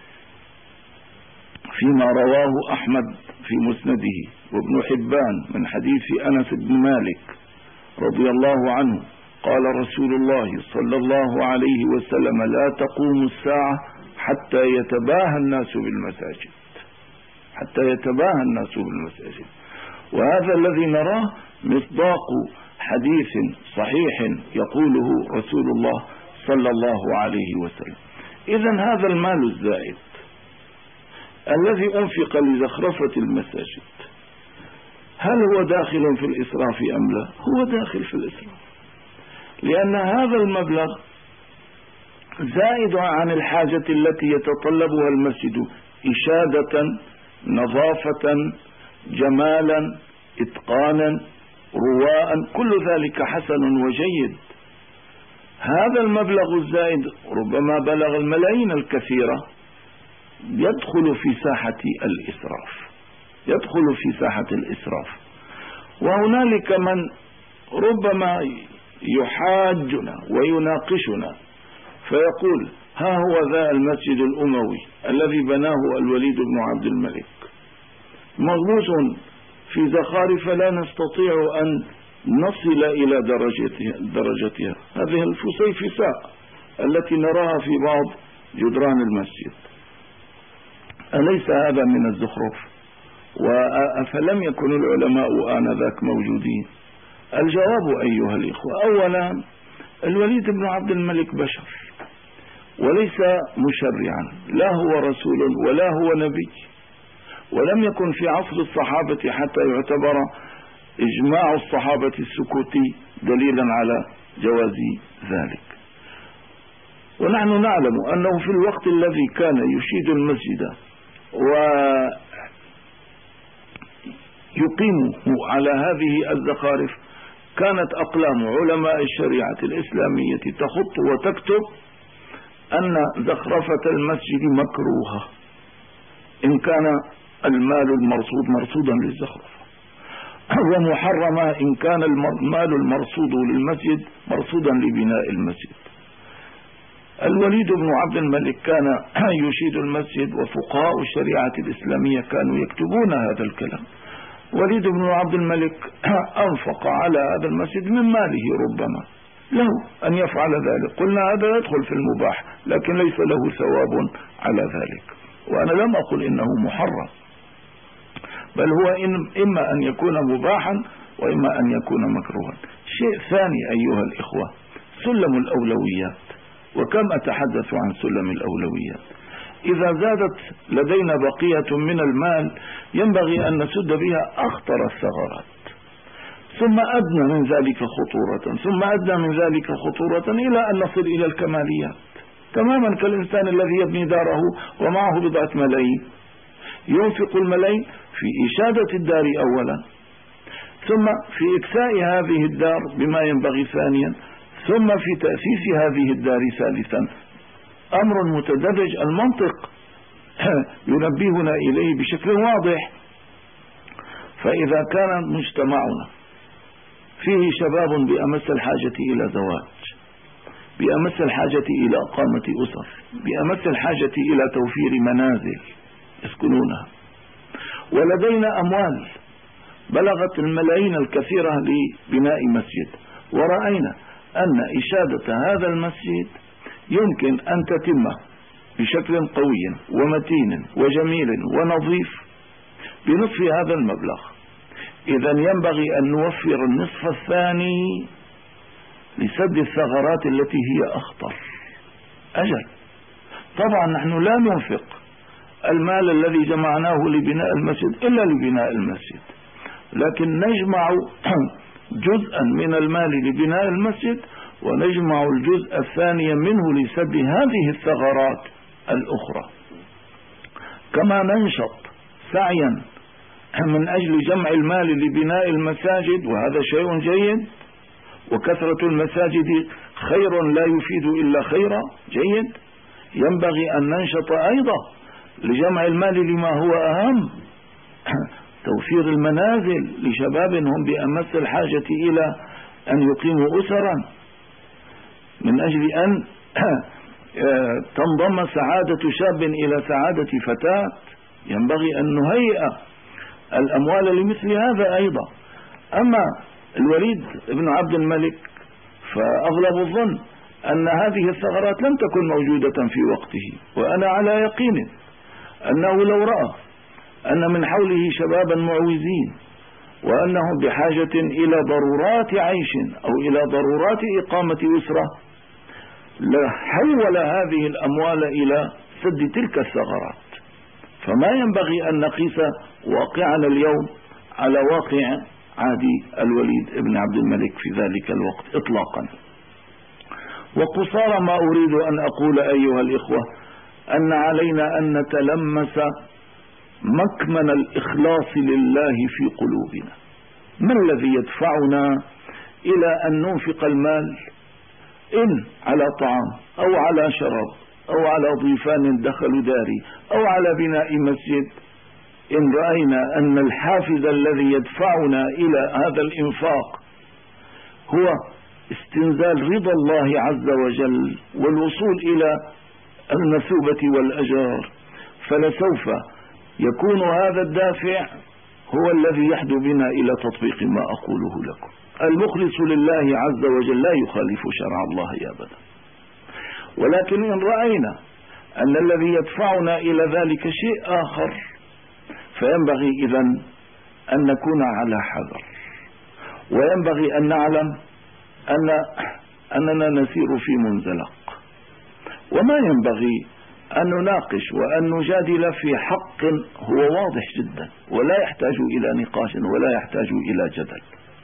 فيما رواه أحمد في مسنده وابن حبان من حديث أنس بن مالك رضي الله عنه قال رسول الله صلى الله عليه وسلم لا تقوم الساعة حتى يتباهى الناس بالمساجد، حتى يتباهى الناس بالمساجد. وهذا الذي نراه مصداق حديث صحيح يقوله رسول الله صلى الله عليه وسلم. إذن هذا المال الزائد الذي أنفق لزخرفة المساجد هل هو داخل في الإسراف أم لا؟ هو داخل في الإسراف، لأن هذا المبلغ زائد عن الحاجة التي يتطلبها المسجد، إشادة، نظافة، جمالا، إتقانا، رواء، كل ذلك حسن وجيد. هذا المبلغ الزائد ربما بلغ الملايين الكثيرة، يدخل في ساحة الإسراف، يدخل في ساحة الإسراف. وهنالك من ربما يحاجنا ويناقشنا فيقول ها هو ذا المسجد الأموي الذي بناه الوليد بن عبد الملك مغموس في زخارف لا نستطيع أن نصل إلى درجتها, درجتها. هذه الفسيفساء التي نراها في بعض جدران المسجد، أليس هذا من الزخرف؟ وأفلم يكن العلماء آنذاك موجودين؟ الجواب أيها الإخوة، أولا الوليد بن عبد الملك بشر وليس مشرعا، لا هو رسول ولا هو نبي، ولم يكن في عصر الصحابة حتى يعتبر إجماع الصحابة السكوتي دليلا على جواز ذلك. ونحن نعلم أنه في الوقت الذي كان يشيد المسجد ويقيمه على هذه الزخارف كانت أقلام علماء الشريعة الإسلامية تخط وتكتب أن زخرفة المسجد مكروهة إن كان المال المرصود مرصودا للزخرفة، ومحرمة إن كان المال المرصود للمسجد مرصودا لبناء المسجد. الوليد بن عبد الملك كان يشيد المسجد، وفقهاء الشريعة الإسلامية كانوا يكتبون هذا الكلام. وليد بن عبد الملك أنفق على هذا المسجد من ماله، ربما له أن يفعل ذلك، قلنا هذا يدخل في المباح، لكن ليس له ثواب على ذلك. وأنا لم أقل إنه محرم، بل هو إن إما أن يكون مباحا وإما أن يكون مكروها. شيء ثاني أيها الإخوة، سلم الأولويات. وكم أتحدث عن سلم الأولويات؟ إذا زادت لدينا بقية من المال ينبغي أن نسد بها أخطر الثغرات، ثم أدنى من ذلك خطورة، ثم أدنى من ذلك خطورة، إلى أن نصل إلى الكماليات، تماما كالإنسان الذي يبني داره ومعه بضعة ملايين، ينفق الملايين في إشادة الدار أولا، ثم في إكساء هذه الدار بما ينبغي ثانيا، ثم في تأسيس هذه الدار ثالثا. أمر متدرج، المنطق ينبهنا إليه بشكل واضح. فإذا كان مجتمعنا فيه شباب بأمس الحاجة إلى زواج، بأمس الحاجة إلى إقامة أسر، بأمس الحاجة إلى توفير منازل يسكنونها، ولدينا أموال بلغت الملايين الكثيرة لبناء مسجد، ورأينا أن إشادة هذا المسجد يمكن أن تتم بشكل قوي ومتين وجميل ونظيف بنصف هذا المبلغ، إذا ينبغي أن نوفر النصف الثاني لسد الثغرات التي هي أخطر. أجل، طبعا نحن لا ننفق المال الذي جمعناه لبناء المسجد إلا لبناء المسجد، لكن نجمع جزءا من المال لبناء المسجد، ونجمع الجزء الثاني منه لسد هذه الثغرات الأخرى. كما ننشط سعيا من أجل جمع المال لبناء المساجد، وهذا شيء جيد، وكثرة المساجد خير لا يفيد إلا خيرا، جيد، ينبغي أن ننشط أيضا لجمع المال لما هو أهم، توفير المنازل لشباب هم بأمس الحاجة إلى أن يقيموا أسرا، من أجل أن تنضم سعادة شاب إلى سعادة فتاة، ينبغي أن نهيئ الأموال لمثل هذا أيضا. أما الوليد بن عبد الملك فأغلب الظن أن هذه الثغرات لم تكن موجودة في وقته، وأنا على يقين أنه لو رأى أن من حوله شبابا معوزين وأنهم بحاجة إلى ضرورات عيش أو إلى ضرورات إقامة أسرة، لحول هذه الأموال إلى سد تلك الثغرات. فما ينبغي أن نقيس واقعنا اليوم على واقع عادي الوليد بن عبد الملك في ذلك الوقت إطلاقا. وقصارى ما أريد أن أقول أيها الإخوة أن علينا أن نتلمس مكمن الإخلاص لله في قلوبنا. ما الذي يدفعنا إلى أن ننفق المال إن على طعام أو على شراب أو على ضيفان دخلوا داري أو على بناء مسجد، إن رأينا أن الحافز الذي يدفعنا إلى هذا الإنفاق هو استنزال رضا الله عز وجل والوصول إلى المثوبة والأجار، فلسوف يكون هذا الدافع هو الذي يحدو بنا إلى تطبيق ما أقوله لكم. المخلص لله عز وجل لا يخالف شرع الله أبدا. ولكن إن رأينا أن الذي يدفعنا إلى ذلك شيء آخر، فينبغي إذن أن نكون على حذر، وينبغي أن نعلم أن أننا نسير في منزلق، وما ينبغي أن نناقش وأن نجادل في حق هو واضح جدا ولا يحتاج إلى نقاش ولا يحتاج إلى جدل.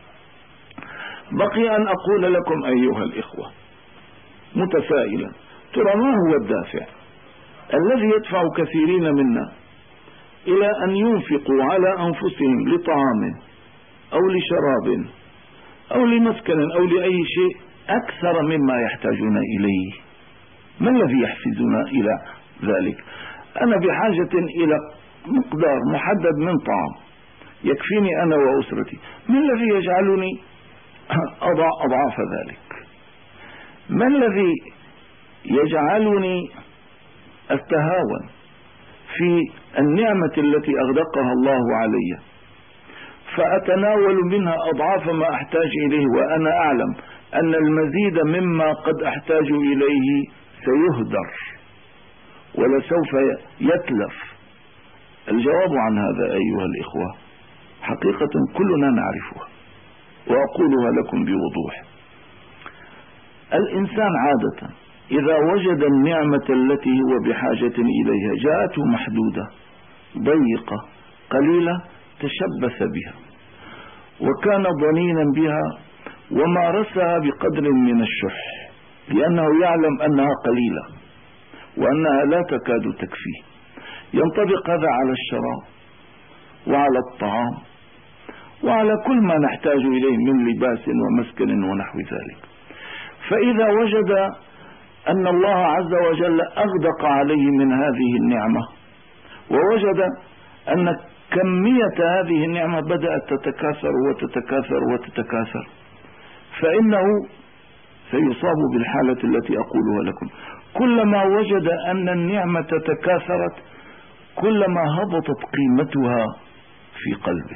بقي أن أقول لكم أيها الإخوة متسائلا، ترى ما هو الدافع الذي يدفع كثيرين منا إلى أن ينفقوا على أنفسهم لطعام أو لشراب أو لمسكن أو لأي شيء أكثر مما يحتاجون إليه؟ ما الذي يحفزنا إلى ذلك؟ أنا بحاجة إلى مقدار محدد من طعام يكفيني أنا وأسرتي، ما الذي يجعلني أضع أضعاف ذلك؟ ما الذي يجعلني أتهاون في النعمة التي أغدقها الله علي، فأتناول منها أضعاف ما أحتاج إليه، وأنا أعلم أن المزيد مما قد أحتاج إليه سيهدر ولسوف يتلف. الجواب عن هذا أيها الإخوة حقيقة كلنا نعرفها، وأقولها لكم بوضوح. الإنسان عادة إذا وجد النعمة التي هو بحاجة إليها جاءته محدودة ضيقة قليلة تشبث بها وكان ضنينا بها ومارسها بقدر من الشح، لأنه يعلم أنها قليلة وأنها لا تكاد تكفيه. ينطبق هذا على الشراب وعلى الطعام وعلى كل ما نحتاج إليه من لباس ومسكن ونحو ذلك. فإذا وجد أن الله عز وجل أغدق عليه من هذه النعمة، ووجد أن كمية هذه النعمة بدأت تتكاثر وتتكاثر وتتكاثر، فإنه سيصاب بالحالة التي أقولها لكم. كلما وجد أن النعمة تكاثرت كلما هبطت قيمتها في قلبه،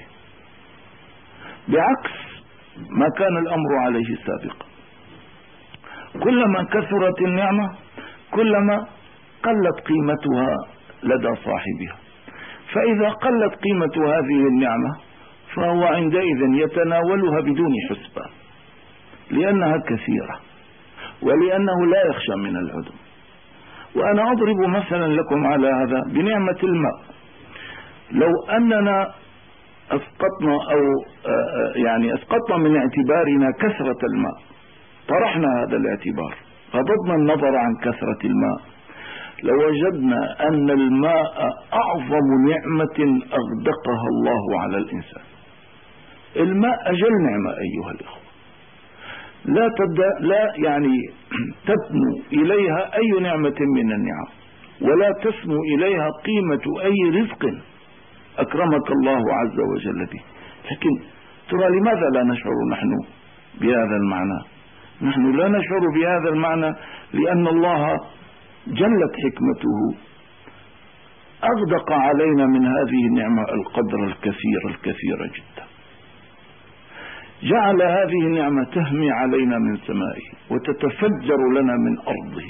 بعكس ما كان الأمر عليه سابقا. كلما كثرت النعمة كلما قلت قيمتها لدى صاحبها، فإذا قلت قيمة هذه النعمة فهو عندئذ يتناولها بدون حسبان، لأنها كثيرة ولأنه لا يخشى من العدم. وأنا أضرب مثلا لكم على هذا بنعمة الماء. لو أننا أسقطنا أو يعني أسقطنا من اعتبارنا كثرة الماء، طرحنا هذا الاعتبار، غضضنا النظر عن كثرة الماء، لوجدنا أن الماء أعظم نعمة أغدقها الله على الإنسان. الماء أجل نعمة أيها الإخوة، لا تد... لا يعني تدنو إليها أي نعمة من النعم، ولا تسمو إليها قيمة أي رزق أكرمك الله عز وجل به. لكن ترى لماذا لا نشعر نحن بهذا المعنى؟ نحن لا نشعر بهذا المعنى لأن الله جلت حكمته أغدق علينا من هذه النعمة القدر الكثير الكثير جدا. جعل هذه النعمة تهمي علينا من سمائه وتتفجر لنا من أرضه،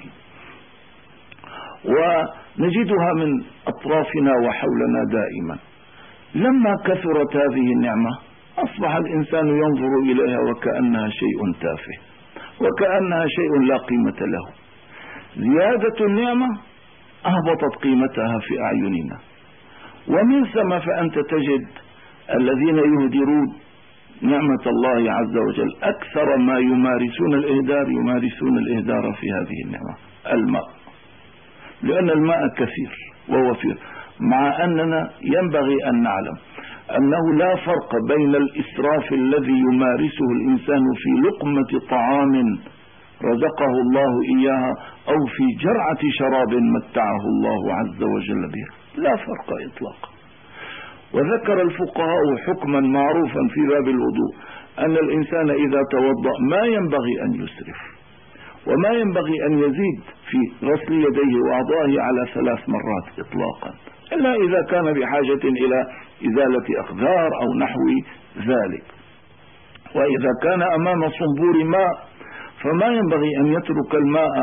ونجدها من أطرافنا وحولنا دائما. لما كثرت هذه النعمة أصبح الإنسان ينظر إليها وكأنها شيء تافه، وكأنها شيء لا قيمة له. زيادة النعمة أهبطت قيمتها في أعيننا، ومن ثم فأنت تجد الذين يهدرون نعمة الله عز وجل أكثر ما يمارسون الإهدار يمارسون الإهدار في هذه النعمة الماء، لأن الماء كثير ووفير، مع أننا ينبغي أن نعلم أنه لا فرق بين الإسراف الذي يمارسه الإنسان في لقمة طعام رزقه الله إياها أو في جرعة شراب متعه الله عز وجل بها، لا فرق إطلاقا. وذكر الفقهاء حكما معروفا في باب الوضوء أن الإنسان إذا توضأ ما ينبغي أن يسرف، وما ينبغي أن يزيد في غسل يديه وأعضائه على ثلاث مرات إطلاقا، إلا إذا كان بحاجة إلى إزالة أقذار أو نحو ذلك. وإذا كان أمام صنبور ماء فما ينبغي أن يترك الماء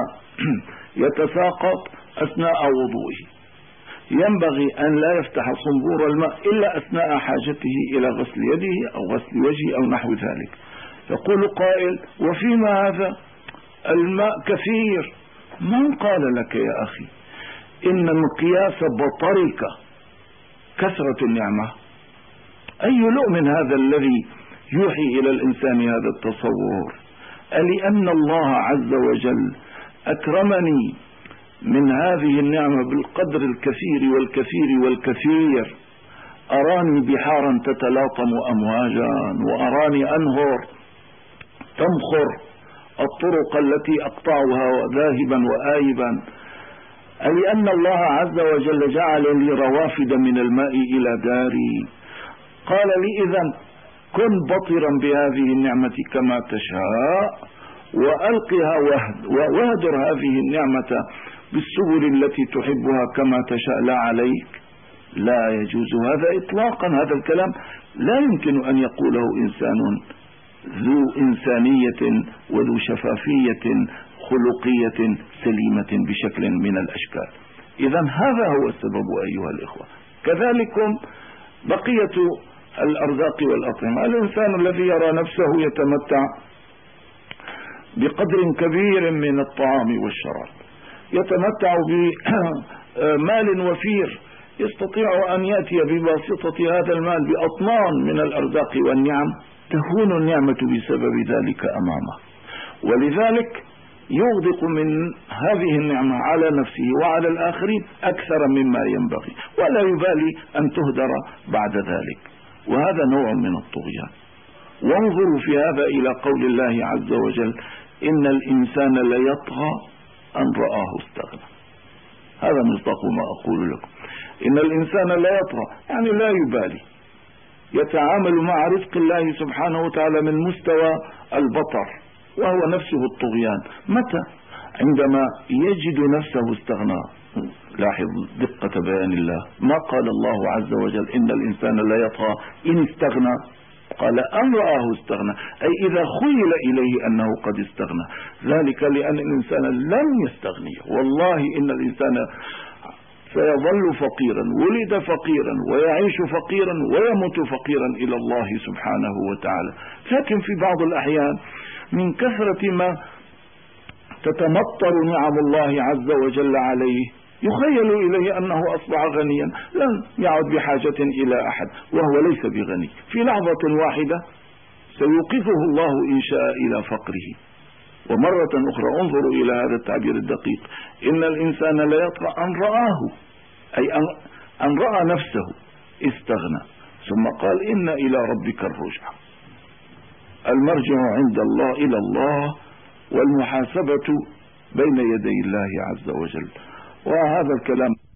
يتساقط أثناء وضوئه، ينبغي أن لا يفتح صنبور الماء إلا أثناء حاجته إلى غسل يده أو غسل وجهه أو نحو ذلك. يقول قائل: وفيما هذا الماء كثير. من قال لك يا أخي إن مقياس بطرك كثرة النعمة؟ أي لؤم هذا الذي يوحي إلى الإنسان هذا التصور؟ لأن الله عز وجل أكرمني من هذه النعمة بالقدر الكثير والكثير والكثير. أراني بحارا تتلاطم أمواجا، وأراني أنهر تمخر الطرق التي أقطعها ذاهبا وآيبا، لأن الله عز وجل جعل لي روافد من الماء إلى داري. قال لي: إذن كن بطرا بهذه النعمة كما تشاء، وألقها واهدر هذه النعمة بالسبل التي تحبها كما تشاء لا عليك. لا يجوز هذا إطلاقا. هذا الكلام لا يمكن أن يقوله إنسان ذو إنسانية وذو شفافية خلقية سليمة بشكل من الأشكال. إذن هذا هو السبب أيها الإخوة. كذلك بقية الأرزاق والأطعمة. الإنسان الذي يرى نفسه يتمتع بقدر كبير من الطعام والشراب، يتمتع بمال وفير، يستطيع أن يأتي بواسطة هذا المال بأطنان من الأرزاق والنعم، تهون النعمة بسبب ذلك أمامه، ولذلك يغدق من هذه النعمة على نفسه وعلى الآخرين أكثر مما ينبغي، ولا يبالي أن تهدر بعد ذلك، وهذا نوع من الطغيان. وانظروا في هذا إلى قول الله عز وجل: إن الإنسان ليطغى أن رآه استغنى. هذا مصداق ما أقول لكم. إن الإنسان ليطغى يعني لا يبالي، يتعامل مع رزق الله سبحانه وتعالى من مستوى البطر، وهو نفسه الطغيان. متى؟ عندما يجد نفسه استغنى. لاحظ دقة بيان الله، ما قال الله عز وجل إن الإنسان لا يطغى إن استغنى، قال أن رآه استغنى، أي إذا خيل إليه أنه قد استغنى. ذلك لأن الإنسان لن يستغني. والله إن الإنسان سيظل فقيرا، ولد فقيرا ويعيش فقيرا ويموت فقيرا إلى الله سبحانه وتعالى. لكن في بعض الأحيان من كثرة ما تتمطر نعم الله عز وجل عليه يخيل إليه أنه أصبح غنيا، لن يعد بحاجة إلى أحد، وهو ليس بغني. في لحظة واحدة سيوقفه الله إن شاء إلى فقره. ومرة أخرى انظروا إلى هذا التعبير الدقيق: إن الإنسان لا يطغى أن رآه، أي أن رأى نفسه استغنى. ثم قال: إن إلى ربك الرجع، المرجع عند الله إلى الله، والمحاسبة بين يدي الله عز وجل. وهذا الكلام